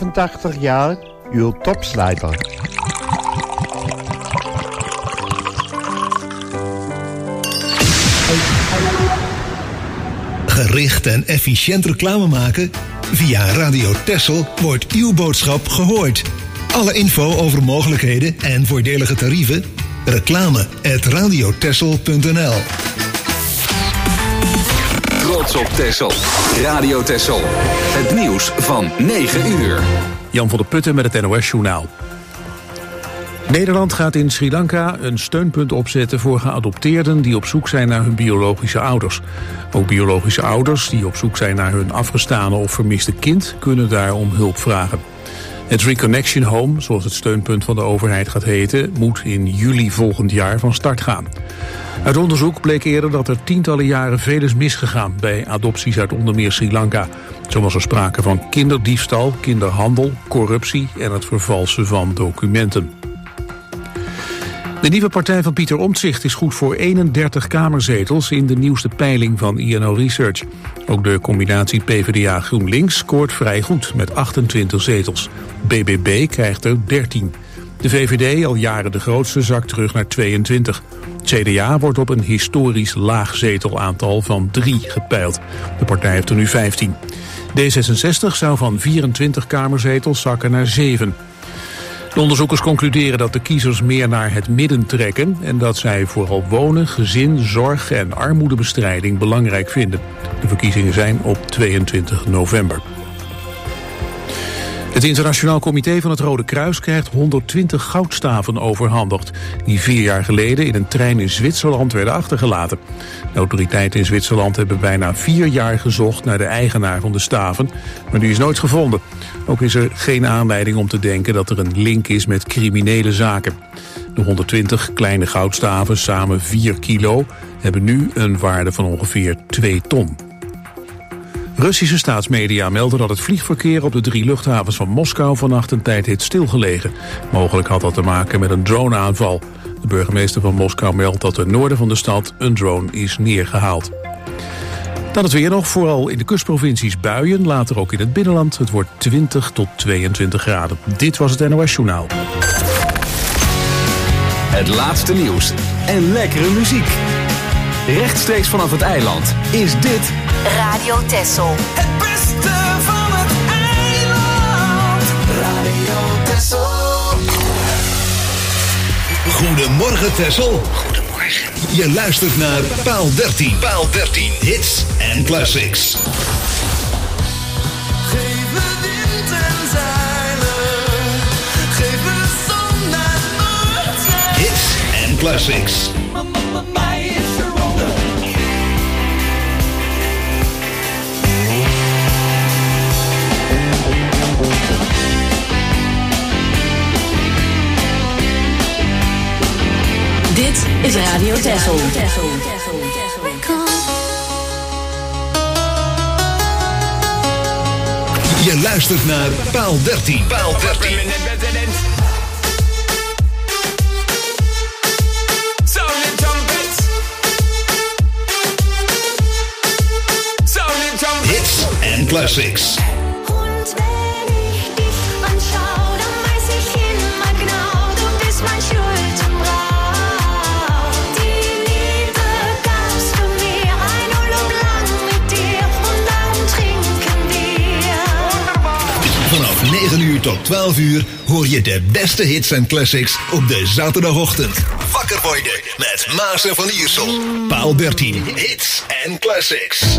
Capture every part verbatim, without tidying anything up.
vijfentachtig jaar uw topslijper. Gericht en efficiënt reclame maken? Via Radio Texel wordt uw boodschap gehoord. Alle info over mogelijkheden en voordelige tarieven? Reclame at radiotexel punt n l. Trots op Texel. Radio Texel. Het nieuws van negen uur. Jan van der Putten met het N O S-journaal. Nederland gaat in Sri Lanka een steunpunt opzetten voor geadopteerden die op zoek zijn naar hun biologische ouders. Ook biologische ouders die op zoek zijn naar hun afgestane of vermiste kind kunnen daar om hulp vragen. Het Reconnection Home, zoals het steunpunt van de overheid gaat heten, moet in juli volgend jaar van start gaan. Uit onderzoek bleek eerder dat er tientallen jaren veel is misgegaan bij adopties uit onder meer Sri Lanka. Zo was er sprake van kinderdiefstal, kinderhandel, corruptie en het vervalsen van documenten. De nieuwe partij van Pieter Omtzigt is goed voor eenendertig kamerzetels in de nieuwste peiling van I N O Research. Ook de combinatie PvdA GroenLinks scoort vrij goed met achtentwintig zetels. B B B krijgt er dertien. De V V D, al jaren de grootste, zakt terug naar tweeëntwintig. Het C D A wordt op een historisch laag zetelaantal van drie gepeild. De partij heeft er nu vijftien. D zesenzestig zou van vierentwintig kamerzetels zakken naar zeven. De onderzoekers concluderen dat de kiezers meer naar het midden trekken en dat zij vooral wonen, gezin, zorg en armoedebestrijding belangrijk vinden. De verkiezingen zijn op tweeëntwintig november. Het Internationaal Comité van het Rode Kruis krijgt honderdtwintig goudstaven overhandigd, die vier jaar geleden in een trein in Zwitserland werden achtergelaten. De autoriteiten in Zwitserland hebben bijna vier jaar gezocht naar de eigenaar van de staven, maar die is nooit gevonden. Ook is er geen aanleiding om te denken dat er een link is met criminele zaken. De honderdtwintig kleine goudstaven, samen vier kilo, hebben nu een waarde van ongeveer twee ton. Russische staatsmedia melden dat het vliegverkeer op de drie luchthavens van Moskou vannacht een tijd heeft stilgelegen. Mogelijk had dat te maken met een droneaanval. De burgemeester van Moskou meldt dat ten noorden van de stad een drone is neergehaald. Dan het weer nog, vooral in de kustprovincies buien, later ook in het binnenland. Het wordt twintig tot tweeëntwintig graden. Dit was het N O S-journaal. Het laatste nieuws en lekkere muziek. Rechtstreeks vanaf het eiland is dit Radio Texel. Het beste van het eiland. Radio Texel. Goedemorgen Texel. Goedemorgen. Je luistert naar Paal dertien. Paal dertien. Hits en classics. Geef me wind en zeilen. Geef me zon en aarde. Hits en classics. Mij is er wonder. Dit is Radio Texel. Je luistert naar Paal dertien. Paal dertien. Hits en classics. Und wenn ich dich anschaue, dann weiß ich immer genau, du bist mein Schuldenbrau. Die Liebe gabst du mir, ein Urlaub lang mit dir und darum trinken wir. Vanaf negen uur tot twaalf uur hoor je de beste hits en classics op de zaterdagochtend. Wakker worden met Maas en Van Iersel. Paal dertien. Hits en classics.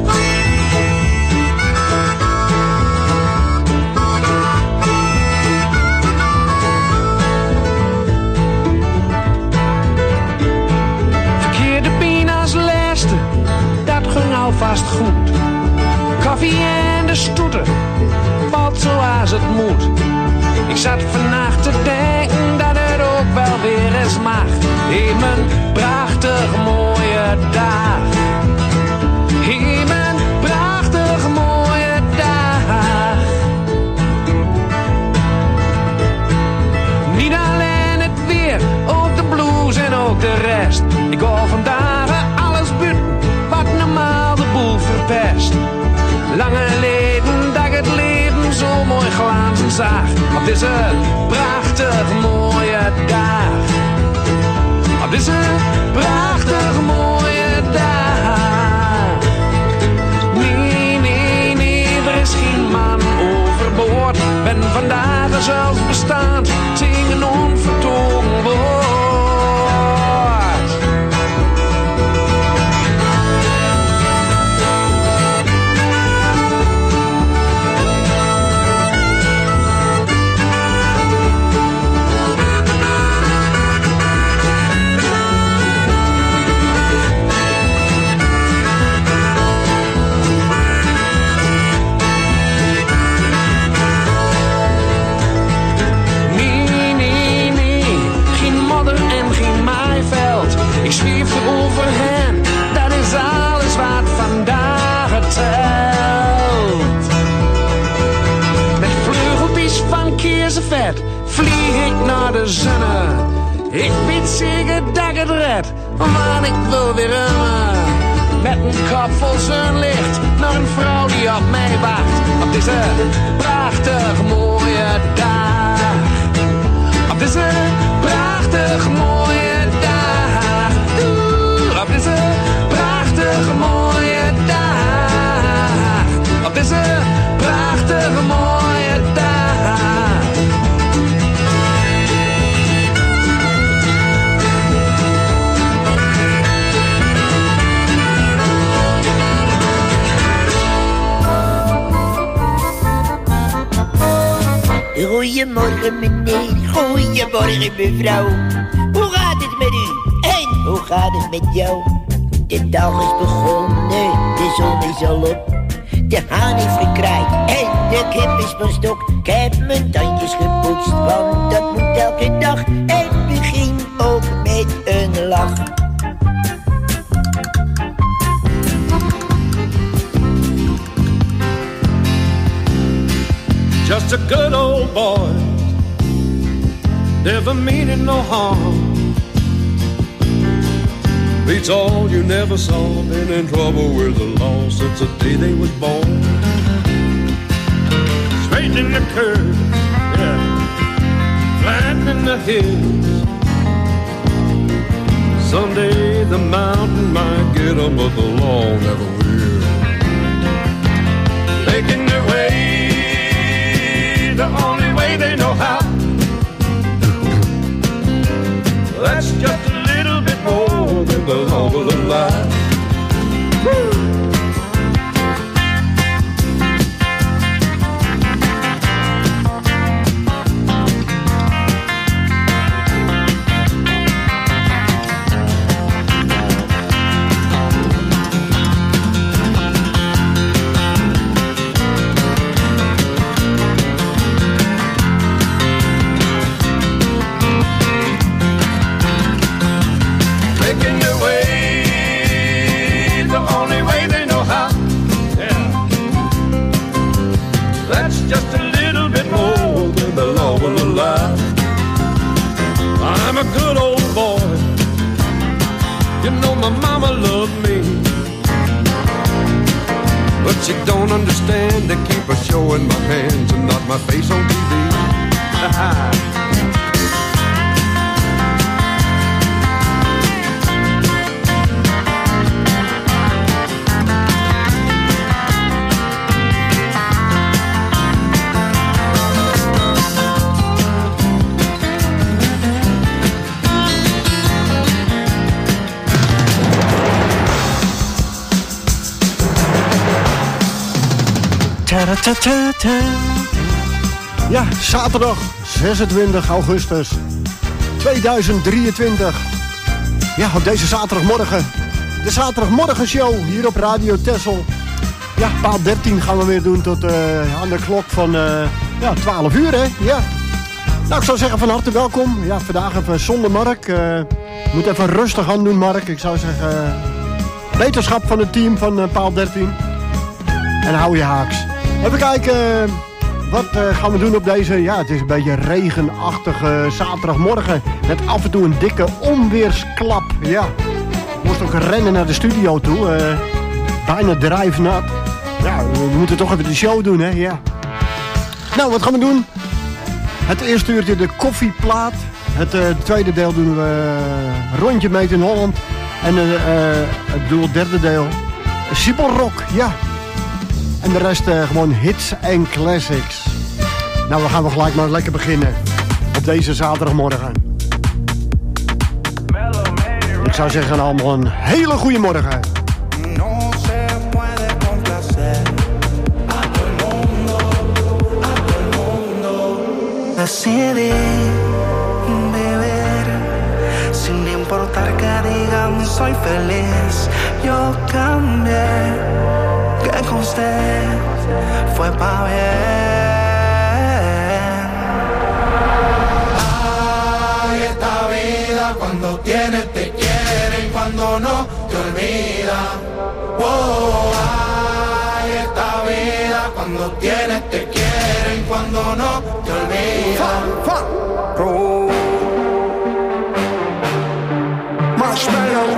Dat ging alvast goed. Koffie en de stoeten, valt zoals het moet. Ik zat vannacht te denken dat het ook wel weer eens mag. In mijn prachtig mooie dag. In mijn prachtig mooie dag. Niet alleen het weer, ook de blues en ook de rest. Ik hoor vandaag alles buiten wat normaal de boel verpest. Lang geleden dat ik het leven zo mooi glanzen zag. vandaag, op deze prachtig mooie dag. Op deze prachtig mooie dag. Nee, nee, nee, er is geen man overboord. Ben vandaag zelf bestaand, zingen onvertogen woord. Ik zweef over hen, dat is alles wat vandaag telt. Met vleugeltjes van keersenvet vlieg ik naar de zonne. Ik weet zeker dat ik het red, want ik wil weer remmen. Met een kop vol zonlicht naar een vrouw die op mij wacht. Op deze prachtig mooie dag. Op deze prachtig mooie dag. Op deze prachtige mooie dag. Op deze prachtige mooie dag. Goedemorgen meneer, goedemorgen mevrouw. Hoe gaat het met u? En hoe gaat het met jou? De dag is begonnen, de zon is al op. De haan heeft gekraaid en de kip is per stok. Ik heb mijn tandjes gepoetst, want dat moet elke dag. En begin ook met een lach. Just a good old boy, never meaning no harm. Beats all you never saw, been in trouble with the law since the day they was born. Straightening the curves, yeah, flattening the hills. Someday the mountain might get 'em, but the law never will. Making their way the only way they know how. That's just a little bit more than the law will allow. Woo! I'm a good old boy. You know my mama loved me, but she don't understand. They keep her showing my hands and not my face on T V. Ja, zaterdag zesentwintig augustus tweeduizend drieëntwintig. Ja, op deze zaterdagmorgen. De zaterdagmorgenshow hier op Radio Texel. Ja, paal dertien gaan we weer doen tot uh, aan de klok van uh, ja, twaalf uur, hè? Ja. Nou, ik zou zeggen van harte welkom. Ja, vandaag even zonder Mark. Uh, moet even rustig aan doen, Mark. Ik zou zeggen, uh, wetenschap van het team van uh, paal dertien. En hou je haaks. Even kijken, wat uh, gaan we doen op deze, ja, het is een beetje regenachtige zaterdagmorgen. Met af en toe een dikke onweersklap, ja. Ik moest ook rennen naar de studio toe, uh, bijna drijfnat. Ja, we moeten toch even de show doen, hè, ja. Nou, wat gaan we doen? Het eerste uurtje de koffieplaat. Het uh, tweede deel doen we uh, rondje mee in Holland. En uh, uh, het doel derde deel Sippelrock, ja. En de rest uh, gewoon hits en classics. Nou, we gaan we gelijk maar lekker beginnen. Op deze zaterdagmorgen. Ik zou zeggen allemaal een hele goede morgen. Decidí vivir sin importar que digan soy feliz. Yo cambié, que con usted fue pa' bien. Ay, esta vida cuando tienes te quieren, cuando no te olvida. Oh, ay, esta vida cuando tienes te quieren, cuando no te olvida. Oh. Marshmallow.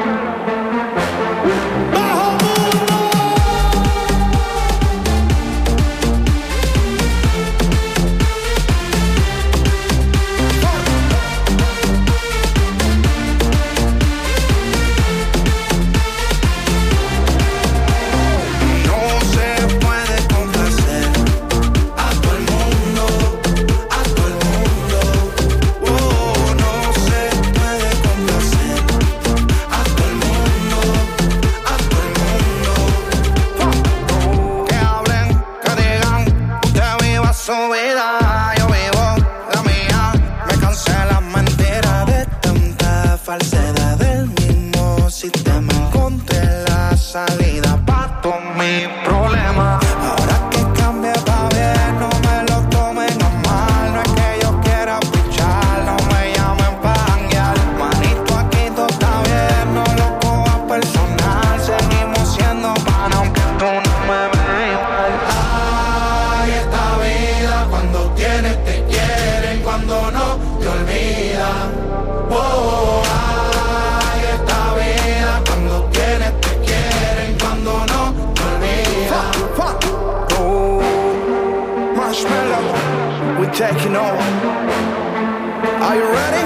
Taking over. Are you ready?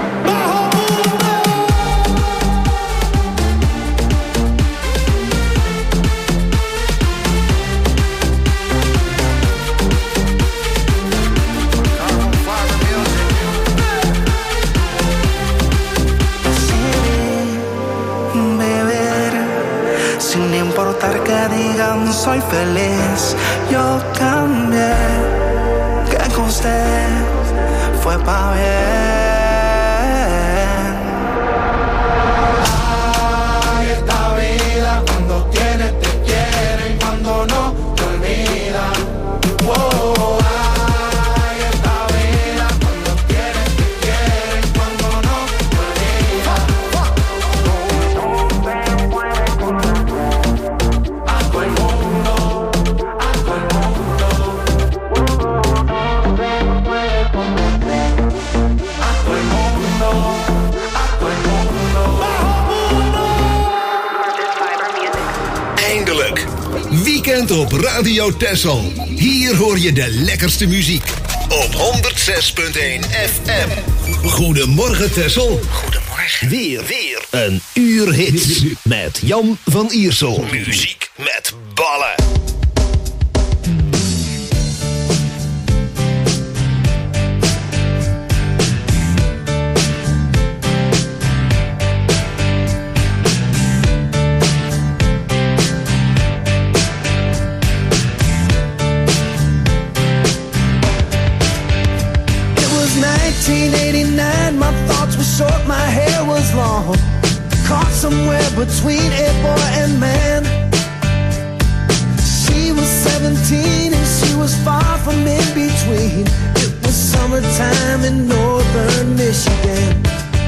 Sin importar que digan soy feliz, yo cambié. Con usted fue pa' bien. Ay, esta vida cuando tienes te quieren, cuando no te olvidan. Oh, ay, esta vida cuando tienes te quieren, cuando no te olvidan. A todo el mundo, a todo el mundo. Eindelijk. Weekend op Radio Texel. Hier hoor je de lekkerste muziek. Op honderd zes punt één F M. Goedemorgen Texel. Goedemorgen. Weer, weer een uur hits. Met Jan van Iersel. Muziek met ballen. nineteen eighty-nine, my thoughts were short, my hair was long. Caught somewhere between a boy and man. She was seventeen and she was far from in between. It was summertime in northern Michigan.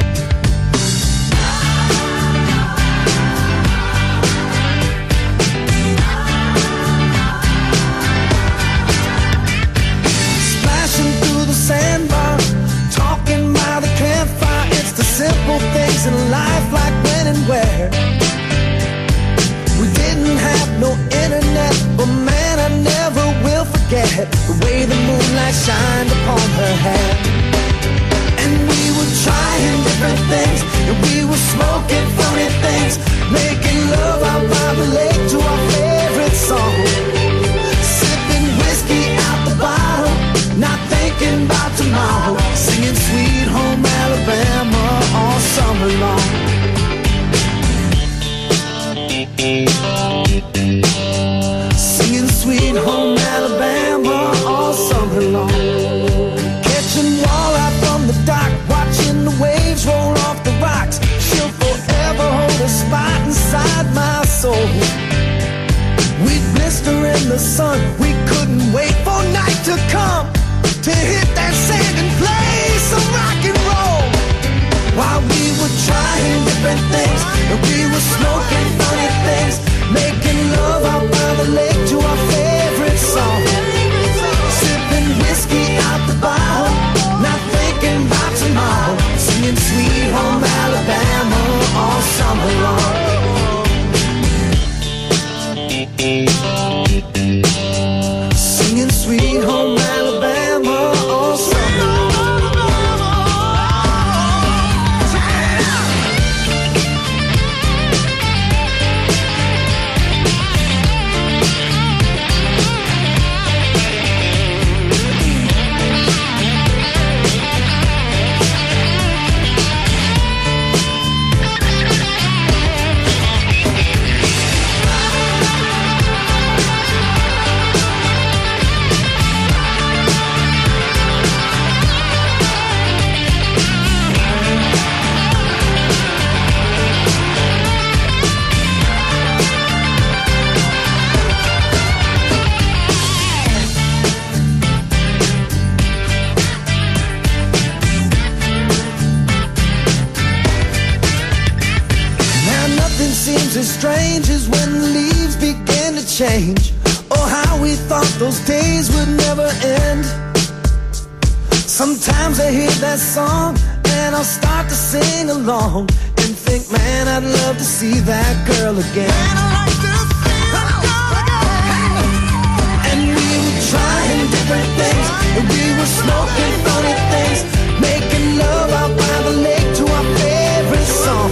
Splashing through the sandbar, talking by the campfire. It's the simple things in life, like when and where. We didn't have no internet, but man, I never will forget the way the moonlight shined upon her not thinking about tomorrow, singing Sweet Home Alabama all summer long. Singing Sweet Home Alabama all summer long. Catching walleye from the dock, watching the waves roll off the rocks. She'll forever hold a spot inside my soul. We'd blister in the sun, we couldn't wait for night to come to hit that sand and play some rock and roll. While we were trying different things, and we were smoking funny things, making love out by the lake to our favorite song. Sipping whiskey out the bottle, not thinking about tomorrow, singing Sweet Home Alabama all summer long. Singing Sweet Home Alabama all summer long. As strange as when the leaves began to change. Oh, how we thought those days would never end. Sometimes I hear that song and I'll start to sing along and think, man, I'd love to see that girl again. Man, I'd like to see that girl again. And we were trying different things, and we were smoking funny things, making love out by the lake to our favorite song.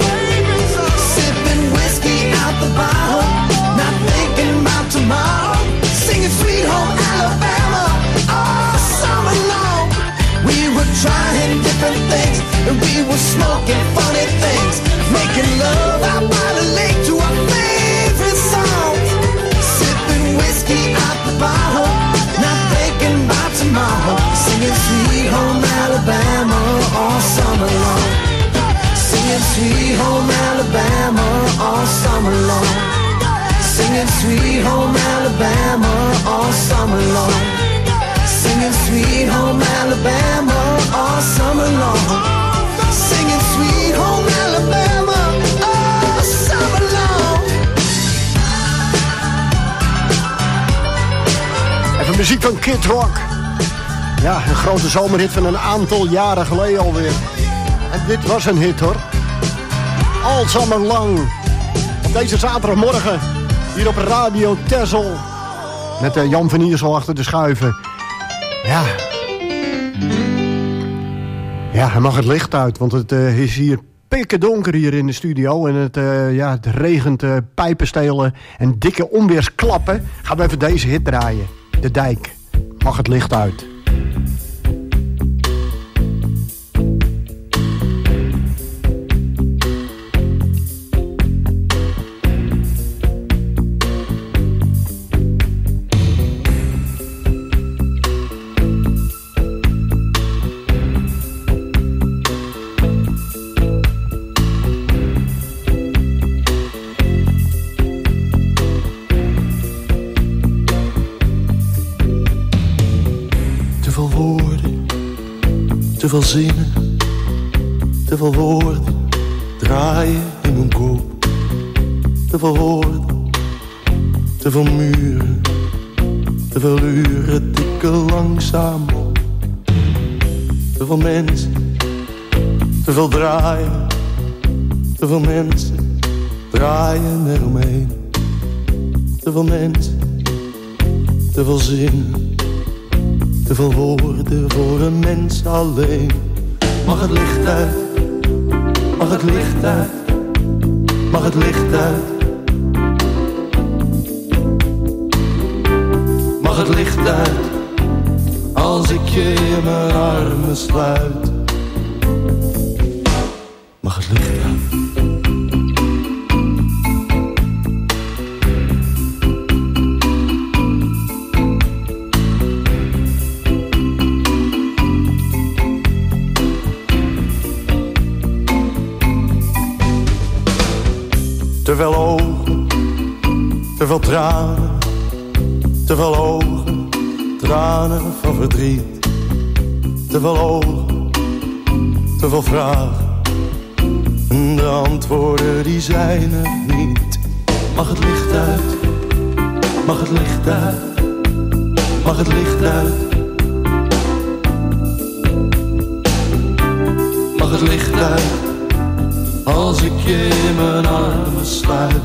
The bottle, not thinking about tomorrow, singing Sweet Home Alabama all summer long. We were trying different things, and we were smoking funny things, making love out by the lake to our favorite song. Sipping whiskey out the bottle, not thinking about tomorrow, singing Sweet Home Alabama all summer long. Singing Sweet Home Alabama all summer long. Singing Sweet Home Alabama all summer long. Singing Sweet Home Alabama all summer long. Singing Sweet Home Alabama all summer long. Even muziek van Kid Rock. Ja, een grote zomerhit van een aantal jaren geleden alweer. En dit was een hit hoor. All summer long. Op deze zaterdagmorgen. Hier op Radio Texel. Met uh, Jan van Iersel achter de schuiven. Ja. Ja, hij mag het licht uit. Want het uh, is hier pikken donker hier in de studio. En het, uh, ja, het regent uh, pijpenstelen en dikke onweersklappen. Gaan we even deze hit draaien. De Dijk. Mag het licht uit. Te veel zinnen, te veel woorden draaien in mijn kop. Te veel woorden, te veel muren, te veel uren tikken langzaam op. Te veel mensen, te veel draaien, te veel mensen draaien eromheen. Te veel mensen, te veel zinnen. Te veel woorden voor een mens alleen. Mag het licht uit, mag het licht uit, mag het licht uit. Mag het licht uit, als als ik je in mijn armen sluit. Mag het licht uit? Te veel ogen, te veel tranen, te veel ogen, tranen van verdriet. Te veel ogen, te veel vragen, en de antwoorden die zijn er niet. Mag het licht uit, mag het licht uit, mag het licht uit. Mag het licht uit, als ik je in mijn armen sluit.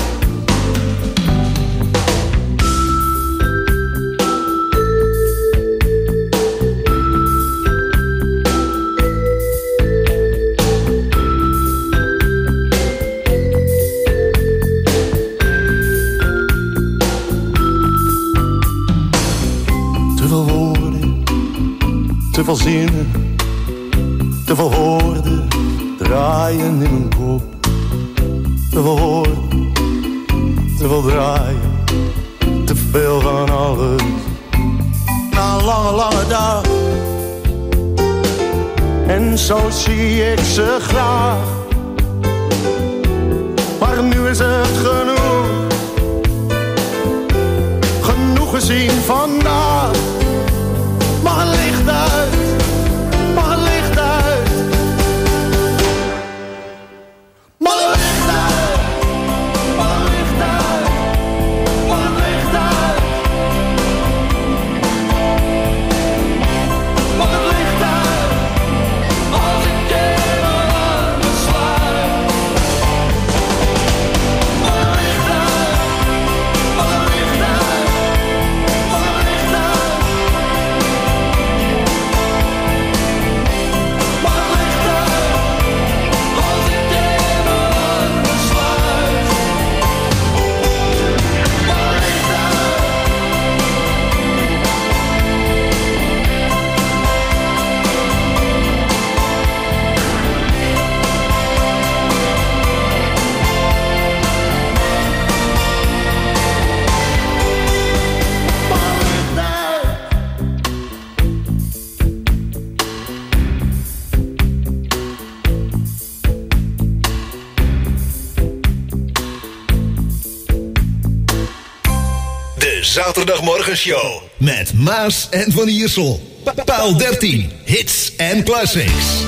Te veel woorden, te veel zinnen, te veel woorden draaien in mijn kop. Te veel woorden, te veel draaien, te veel van alles. Na een lange, lange dag, en zo zie ik ze graag. Maar nu is het genoeg, genoeg gezien vandaag. Mag het licht uit, mag het licht uit. Zaterdagmorgenshow met Maas en Van Iersel. Paal dertien, hits en classics.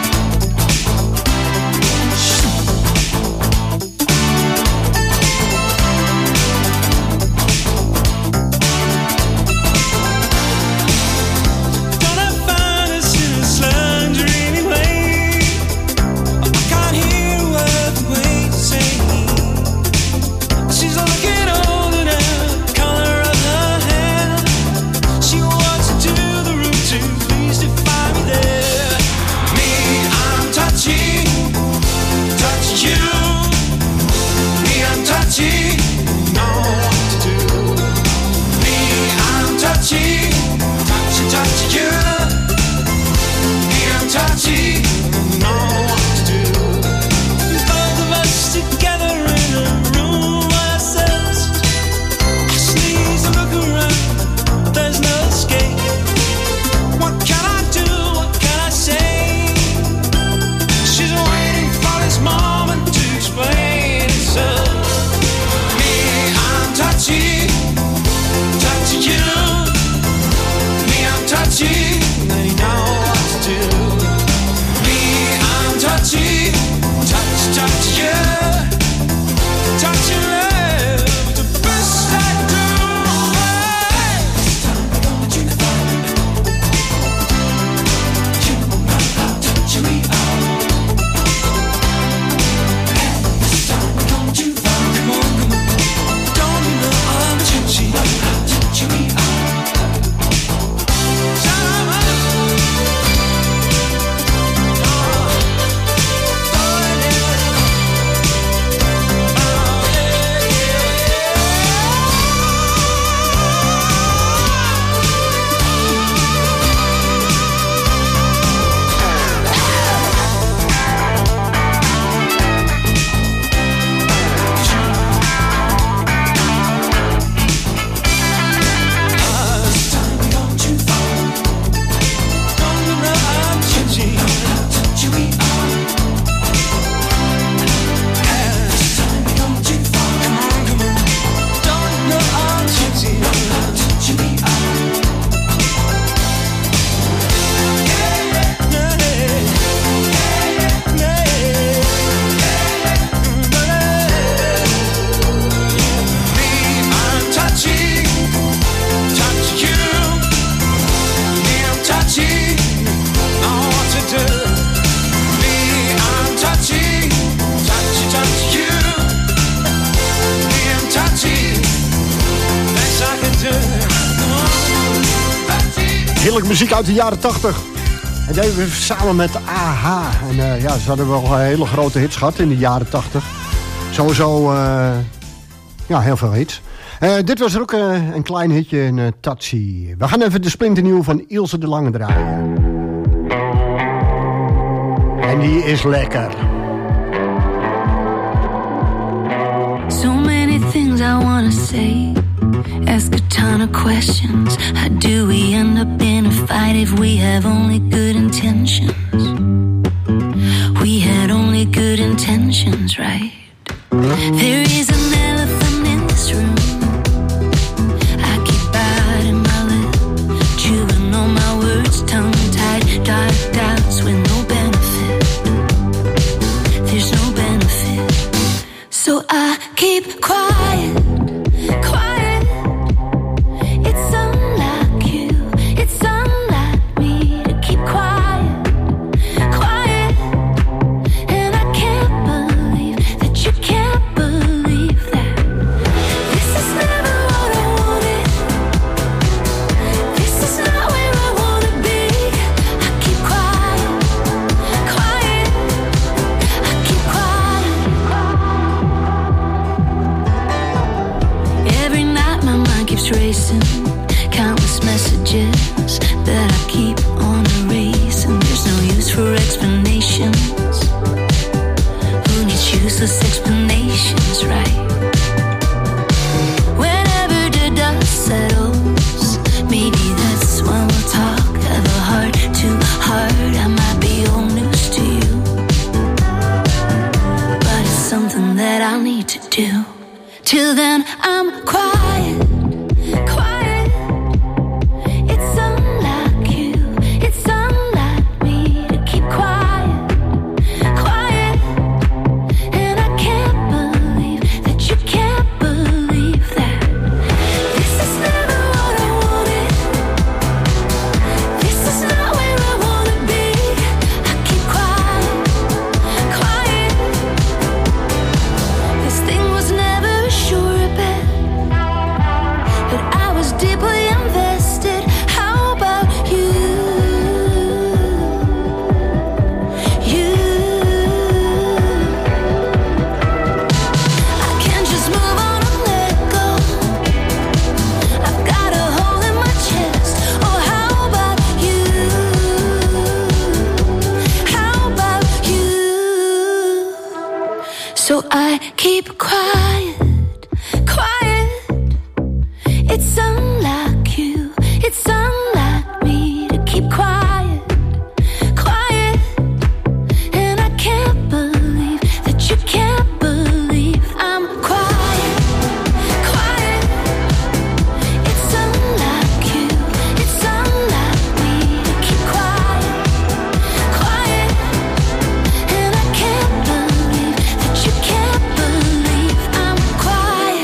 Shh. Heerlijk muziek uit de jaren tachtig. En deden we samen met A H. En uh, ja, ze hadden wel hele grote hits gehad in de jaren tachtig. Sowieso, uh, ja, heel veel hits. Uh, dit was er ook uh, een klein hitje in uh, Taxi. We gaan even de splinternieuw van Ilse de Lange draaien. En die is lekker. So many things I wanna say. Ask a ton of questions. How do we end up in a fight if we have only good intentions? We had only good intentions, right? There is an elephant in this room. I keep biting my lip, chewing on my words, tongue-tied, dark doubts with no benefit. There's no benefit. So I keep quiet. Racing, countless messages that I keep on erasing. There's no use for explanations. Who needs useless explanations, right? Whenever the dust settles, maybe that's when we'll talk. Have a heart to heart, I might be old news to you, but it's something that I'll need to do. Till then I'm quiet. Quiet, it's unlike you, it's unlike me to keep quiet, quiet, and I can't believe that you can't believe that. This is never what I wanted, this is not where I wanna be. I keep quiet, quiet, this thing was never a sure bet, but I was deeply invested. How about you? You. I can't just move on and let go. I've got a hole in my chest. Oh, how about you? How about you? So I keep quiet, quiet. It's unlike you, it's unlike me to keep quiet, quiet, and I can't believe that you can't believe I'm quiet, quiet. It's unlike you, it's unlike me to keep quiet, quiet, and I can't believe that you can't believe I'm quiet.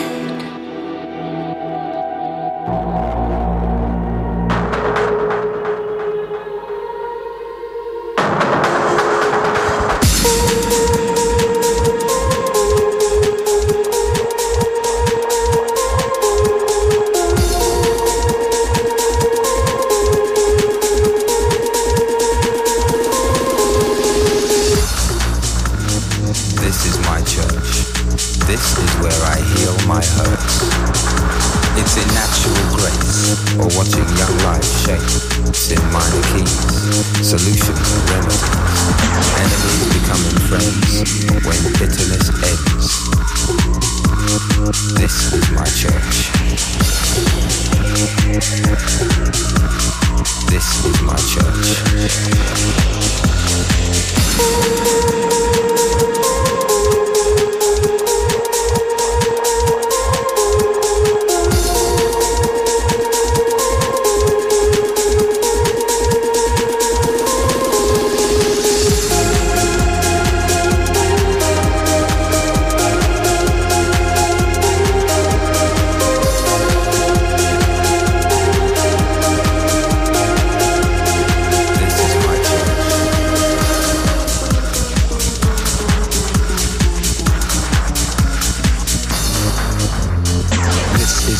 This is my church. This is where I heal my hurts. It's in natural grace, or watching young life shape. It's in minor keys, solutions and remedies. Enemies becoming friends when bitterness ends. This is my church. This is my church.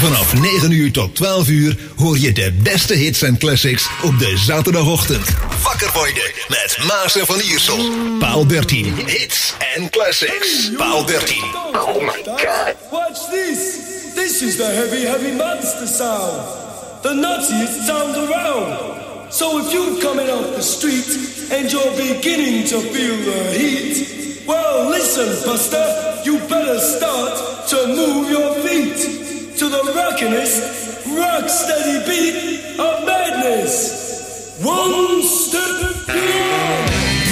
Vanaf negen uur tot twaalf uur hoor je de beste hits en classics op de zaterdagochtend. Wakker worden met Maas en Van Iersel. Paal dertien, hits en classics. Paal dertien. Oh my god. Watch this. This is the heavy, heavy monster sound. The nuttiest sound around. So if you're coming off the street and you're beginning to feel the heat, well, listen, Buster, you better start to move your feet to the rockinest, rock steady beat of madness. One step beyond.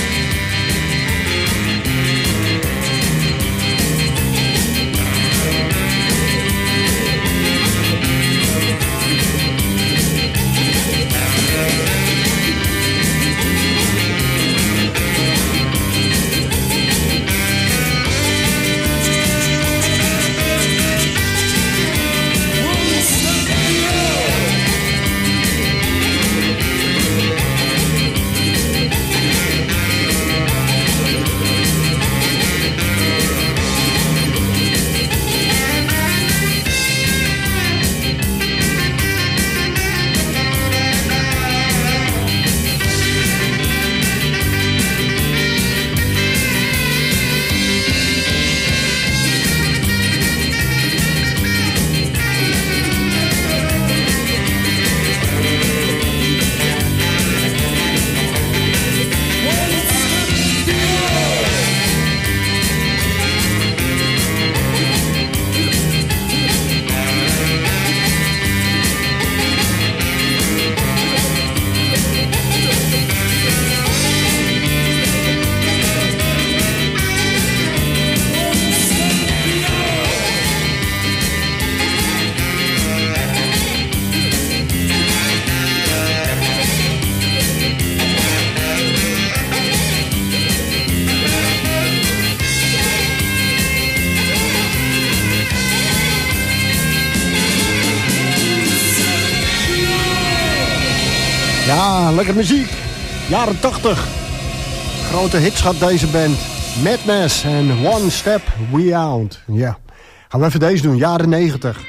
Ja, lekker muziek. Jaren tachtig. Grote hits had deze band. Madness en One Step Beyond. Ja, gaan we even deze doen. Jaren negentig.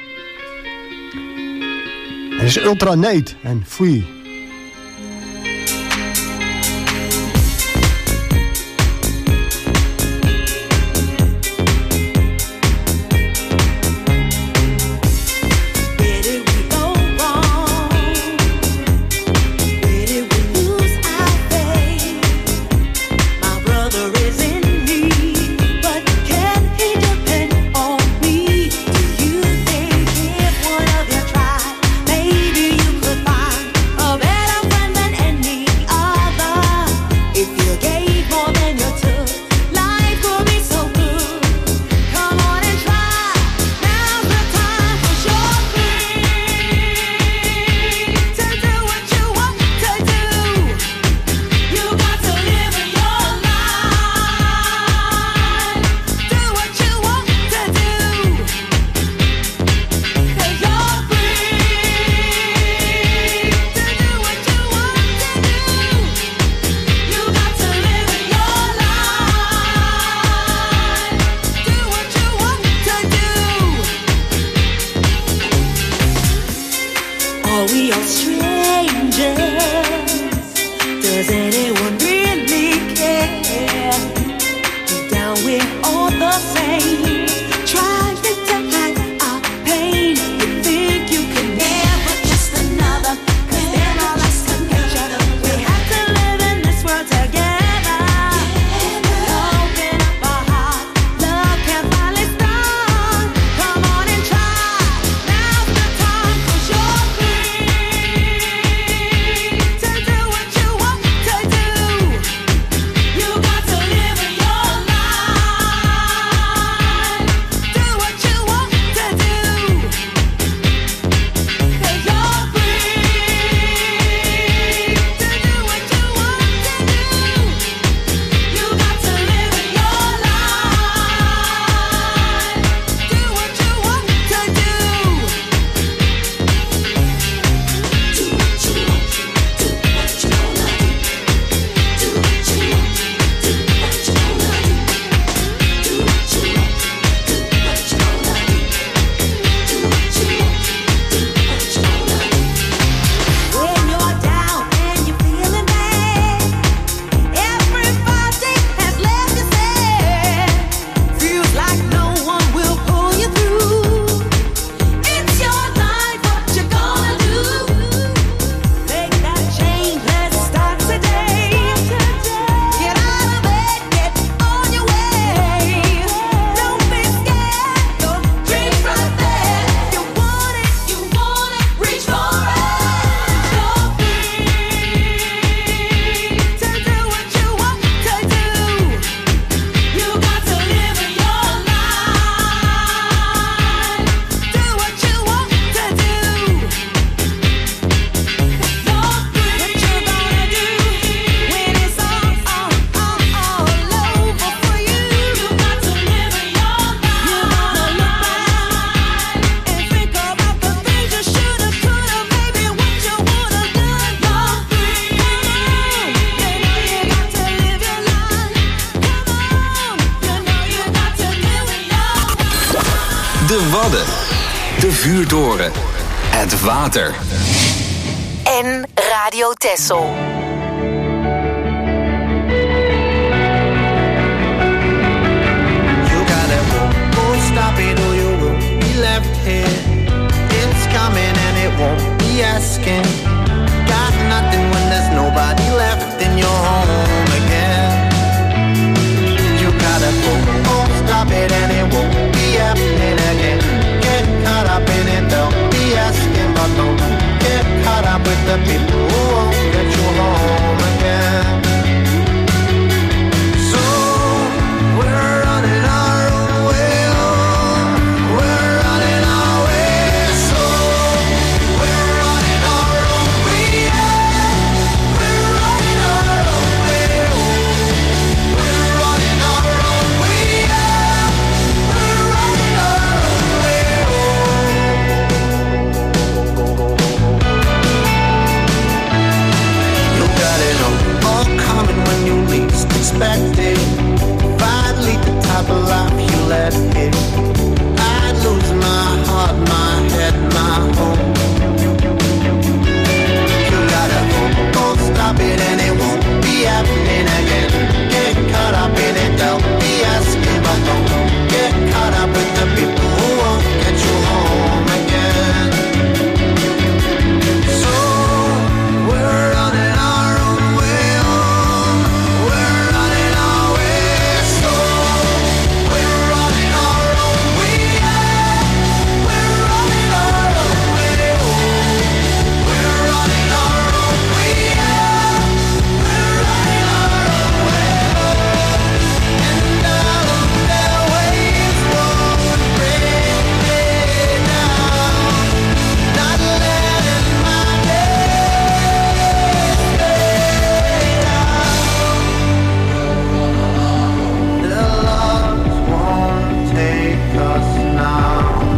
Het is Ultra Nate en Free. Maybe you could find a De Wadden. De Vuurtoren. Het water. En Radio Texel. You gotta go, go stop it or you will be left here. It's coming and it won't be asking. Got nothing when there's nobody left in your home again. You gotta go, go stop it and it won't be happening again. Get caught up in it, they'll be asking, but don't get caught up with the people who won't get you home again. So we're running our own way home. We're running our way. So we're running our own way. We're running our own way home. We're running our own way. We're running our own way home. You got it all coming when you least expect it. If I'd lead the type of life you let it, I'd lose my heart, my head, my home. You gotta go, go stop it and it won't be happening again. Get caught up in it, they'll be asking, but don't get caught up with the people who won't get you home again. So we're running our own way home. We're running our way. So we're running our own way. We're running our own way home. We're running our own way. We're running our own way home. And all of their ways won't bring me down. Not letting my days stay down. The loves won't take us now.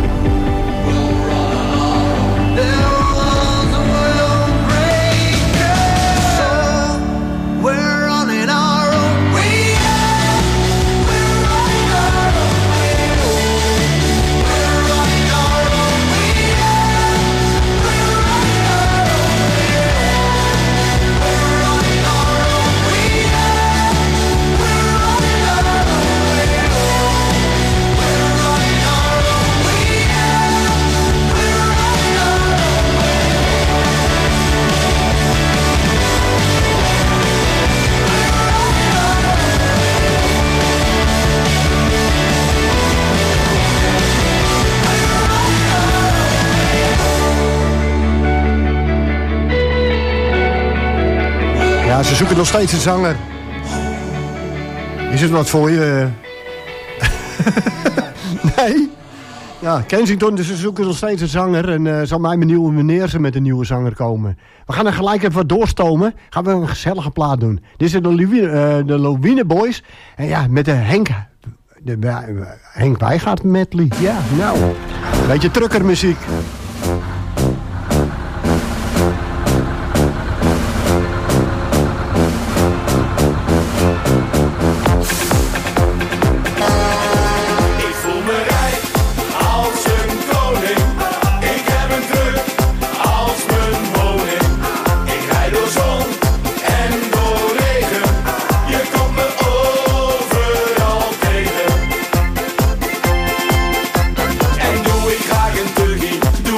Their walls will break us. So we're running our own way. We're running our own way home. We're running our own way. We're running our own way home. We're running our own way. We're running our own way home. We're running our own way. We're running our Ja, ze zoeken nog steeds een zanger. Is het wat voor je? Nee? Ja, Kensington, dus ze zoeken nog steeds een zanger. En uh, zal mij benieuwen wanneer ze met een nieuwe zanger komen. We gaan er gelijk even wat doorstomen. Gaan we een gezellige plaat doen. Dit zijn de, Lewine, uh, de Lowine Boys. En ja, met de Henk... De, uh, Henk Wijgaard medley. Ja, nou. Een beetje truckermuziek. Ik voel me rijk als een koning. Ik heb een truck als mijn woning. Ik rijd door zon en door regen. Je komt me overal tegen. En doe ik graag een tuggie,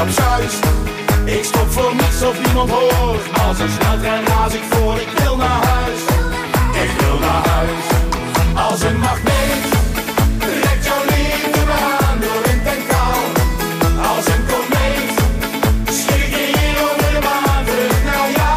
op Zeus. Ik stop voor niets of niemand hoort. Als een sneltrein raas ik voor, ik wil naar huis. Ik wil naar huis. Als een magneet trekt jouw liefde me aan door wind en kou. Als een komeet schiet ik hier over de maan terug naar jou.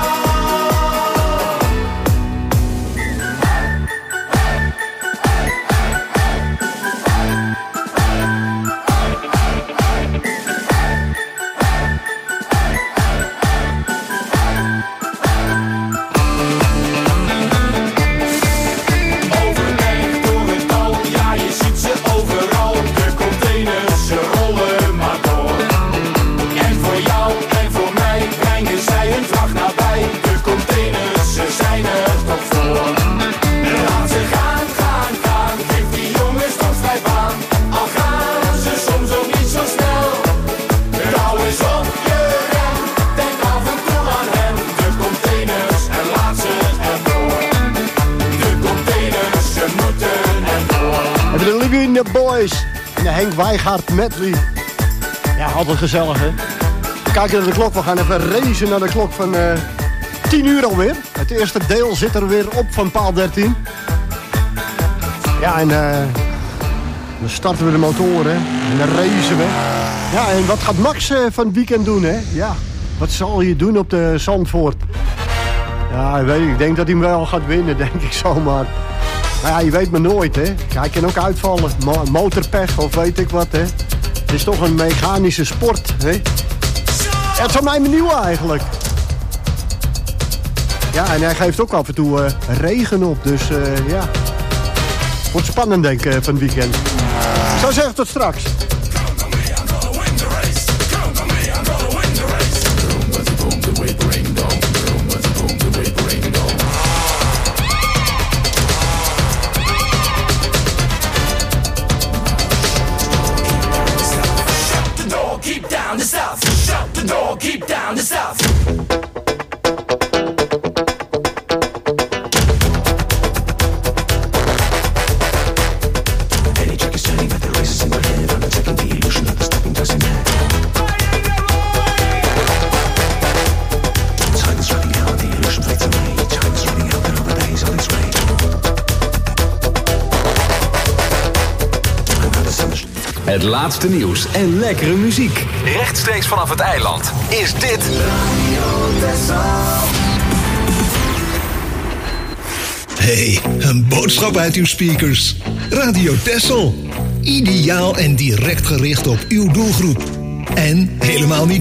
De Boys en de Henk Wijngaard medley. Ja, altijd gezellig, hè? We kijken naar de klok. We gaan even racen naar de klok van uh, tien uur alweer. Het eerste deel zit er weer op van paal dertien. Ja, en uh, dan starten we de motoren en dan racen we. Ja, en wat gaat Max uh, van het weekend doen, hè? Ja, wat zal hij doen op de Zandvoort? Ja, weet ik, ik denk dat hij hem wel gaat winnen, denk ik zomaar. Maar ja, je weet maar nooit, hè. Hij kan ook uitvallen. Mo- motorpech of weet ik wat, hè. Het is toch een mechanische sport, hè. Ja, het is van mij benieuwd eigenlijk. Ja, en hij geeft ook af en toe uh, regen op, dus uh, ja. Wordt spannend, denk ik, uh, van het weekend. Ik zou zeggen, tot straks. Keep down the south, shut the door, keep down the south. Any check is turning, but the race is in my head. I'm attacking the illusion of the stopping doesn't matter. Time is running out, the illusion fades away. Time is running out, another day is on its way. Another summer. Het laatste nieuws en lekkere muziek. Rechtstreeks vanaf het eiland is dit Hey, een boodschap uit uw speakers. Radio Texel. Ideaal en direct gericht op uw doelgroep. En helemaal niet